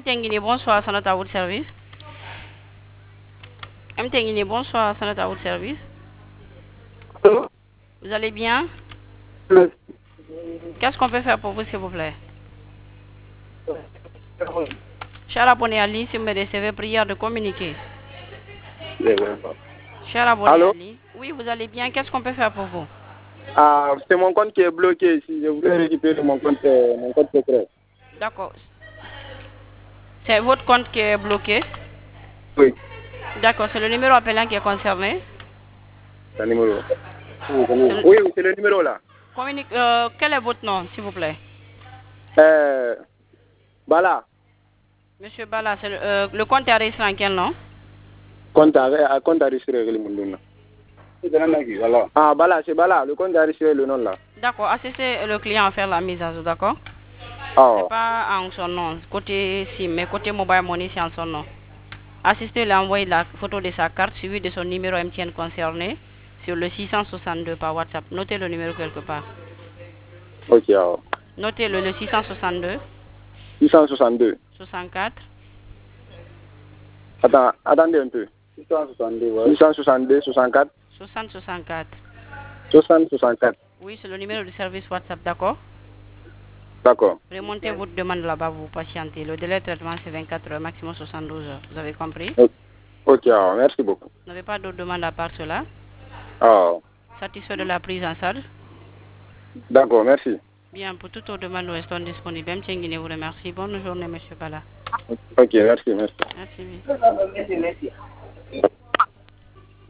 Mtengini, bonsoir, c'est à votre service. Mtengini, bonsoir, c'est à votre service. Allô? Vous allez bien? Qu'est-ce qu'on peut faire pour vous, s'il vous plaît? Cher abonné à ligne, si vous me recevez, prière de communiquer. Cher abonné Allô? à ligne. Oui, vous allez bien. Qu'est-ce qu'on peut faire pour vous? Ah, c'est mon compte qui est bloqué ici. Je voulais récupérer mon compte secret. D'accord. C'est votre compte qui est bloqué? Oui, D'accord, c'est le numéro appelant qui est concerné. c'est le numéro. Oui, c'est le numéro là. Quel est votre nom, s'il vous plaît? Bala. Monsieur Bala, le compte est enregistré en quel nom? Compte enregistré le monde. Ah, Bala, c'est Bala. Le compte enregistré le nom là. D'accord, assistez le client à faire la mise à jour, d'accord? Ah, C'est pas en son nom, côté SIM, mais côté mobile money, c'est en son nom. Assistez-le à envoyer la photo de sa carte suivie de son numéro MTN concerné sur le 662 par WhatsApp. Notez le numéro quelque part. ok. Ah. Notez le 662 662. 64 Attendez un peu. 662, ouais. 662, 64. 60 64. 60, 64. Oui, c'est le numéro de service WhatsApp, d'accord? D'accord. Remontez votre demande là-bas, vous patientez. Le délai de traitement, c'est 24 heures, maximum 72 heures. Vous avez compris? Ok, ah, merci beaucoup. Vous n'avez pas d'autres demandes à part cela? Ah, Satisfait de la prise en charge? d'accord, merci. Bien, pour toutes vos demandes, nous restons disponibles. M. Tchenguine vous remercie. Bonne journée, M. Bala. Ok, merci, merci. Merci.